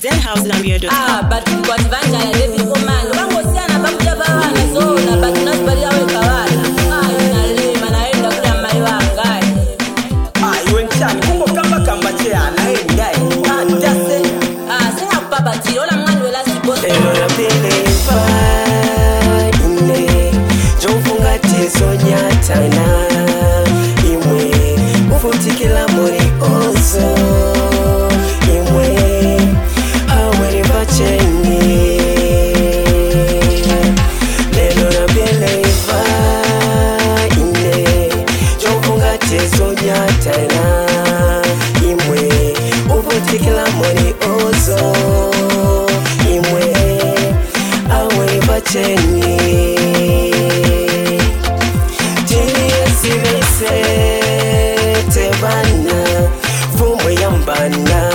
zenhousegambia.com. But kwa tivanja ya David Komando wangosiana bakuja bawana zona but nasibalia weka wana inalima naenda kule amali wangai iwe nchani kumbo kamba cheana endai atase sena kupapa tirola mngani wela sibote elo na believe ine jofunga teso nyatana imwe ufutikila muri ozo imwe aweri bacheni elo na believe ine jofunga teso nyatana imwe ufutikila muri ozo imwe aweri bacheni tebana fumwe yambana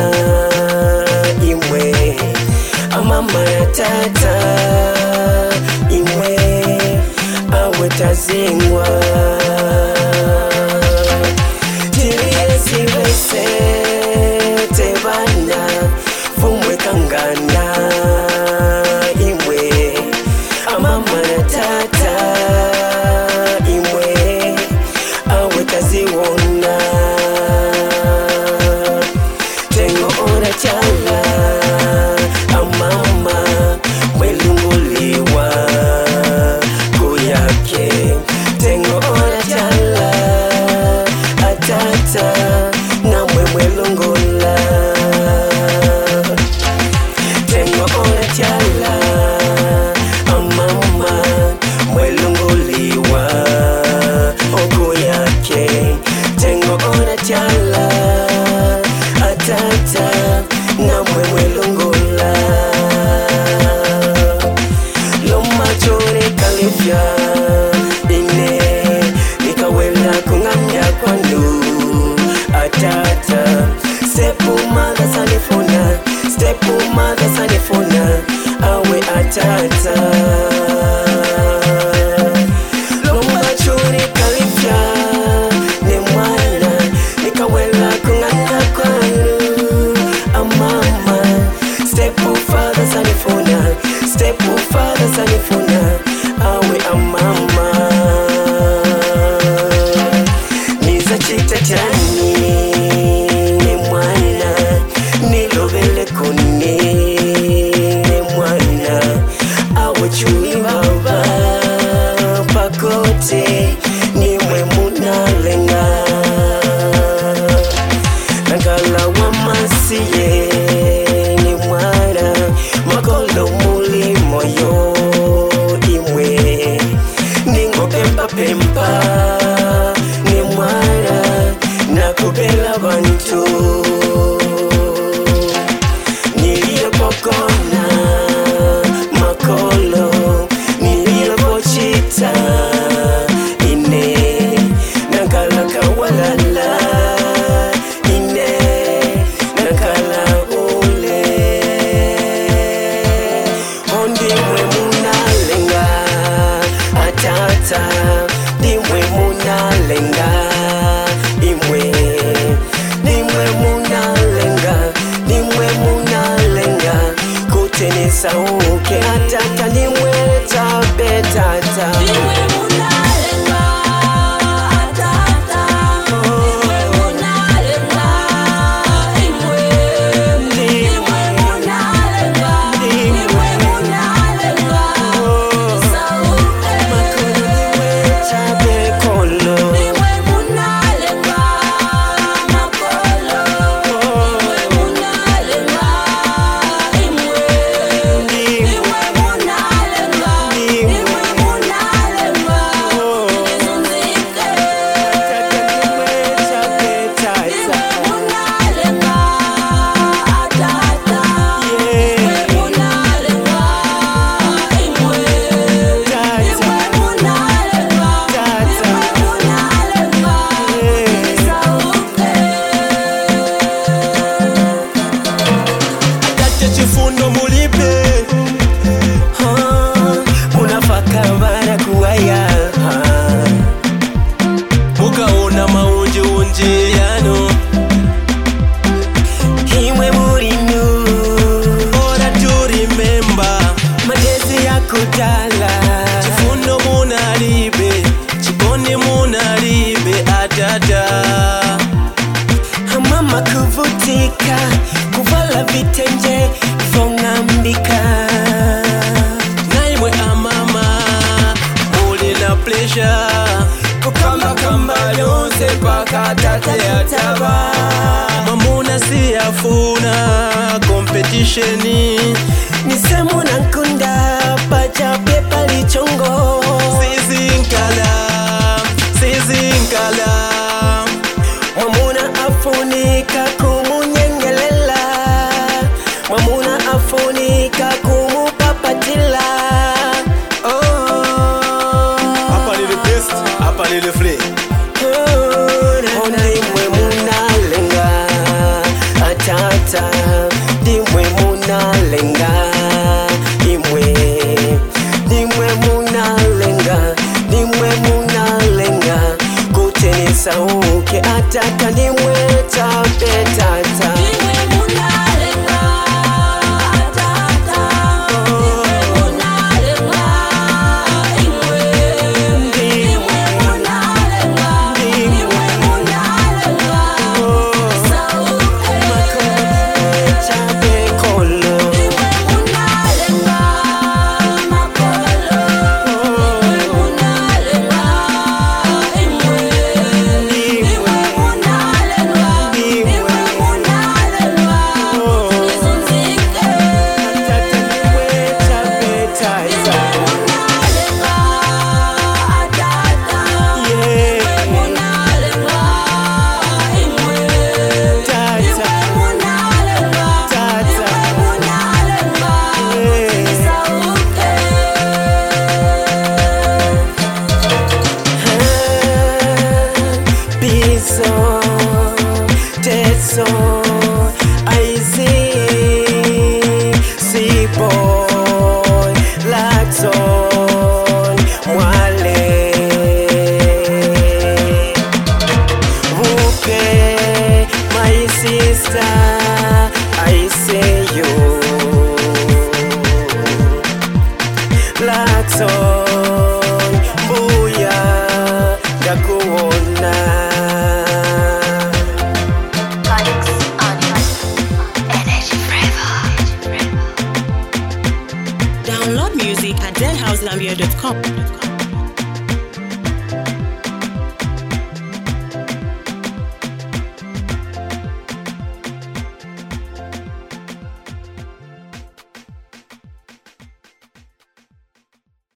imwe amama ya tata imwe awe tazingwa tiriesivese tebana fumwe kangana imwe amama ya tata imwe awe taziwona tengo ora chala amama mwelunguliwa kuyake tengo ora chala atata namwe mwelungula tengo ora chala amama mwelunguliwa okuyake tengo ora chala atata namwe mwelungula lomachore kalifya ine nikawela kungamya kwandu atata stepu mother sanifuna awe atata lomachore kalifya ne mwana nikawela kungamya kwandu amama stepu father sanifuna awe amama niza chita chani ne mwana nilovele kuni ne mwana awe chui baba pakote nimwe munalenga nangala wa masiye ni mwana makolo muli moyo imwe ningo pempa ni mwana nakupela bantu niliyopokona makolo niliyopochita ine nakala kawalala ine nakala ule ondimwe munalenga atata dimwe munalenga imwe dimwe munalenga kutenesa uke atata dimwe tabetata Imwe muri nu chenje vongambika naimwe amama muli na pleasure kukambakamba lyonse paka tate ataba mamuna siyafuna competitioni nisemuna nkunda pacha pepa lichongo sizinkala mwamuna afunika kumunyengelela mwamuna afunika kumupapatila hapa ni the best hapa ni the free ndimwe munalenga atata ndimwe munalenga imwe ndimwe munalenga kutenisa uke atata ndimwe tapetata So I see boy Laxon Mwale Wuke my sister I say you Laxon Buya Gakuona Download music at deadhousegambia.com.